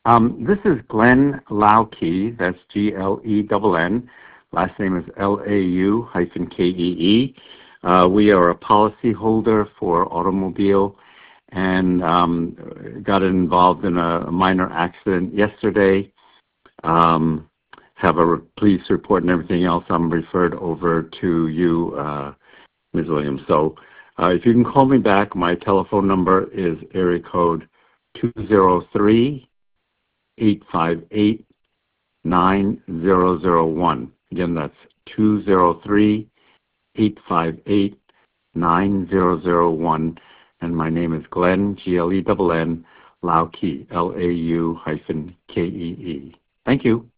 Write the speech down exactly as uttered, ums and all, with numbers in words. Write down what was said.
Um, this is Glenn Laukey. That's G L E N N. Last name is L A U hyphen K E E. Uh, we are a policy holder for automobile and um, got involved in a minor accident yesterday. Um, have a police report and everything else. I'm referred over to you, uh, Miz Williams. So uh, if you can call me back, my telephone number is area code two zero three, eight five eight, nine zero zero one. Again, that's two zero three, eight five eight, nine zero zero one. And my name is Glenn, G L E N N, Laukey, L A U hyphen K E E. Thank you.